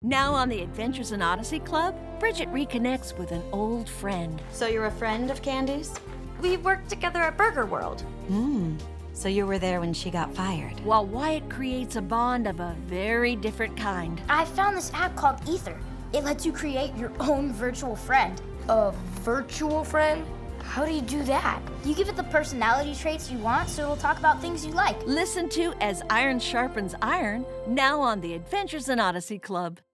Now on the Adventures in Odyssey Club, Bridget reconnects with an old friend. So you're a friend of Candy's? We worked together at Burger World. So you were there when she got fired. While Wyatt creates a bond of a very different kind. I found this app called Ether. It lets you create your own virtual friend. A virtual friend? How do you do that? You give it the personality traits you want, so it'll talk about things you like. Listen to As Iron Sharpens Iron, now on the Adventures in Odyssey Club.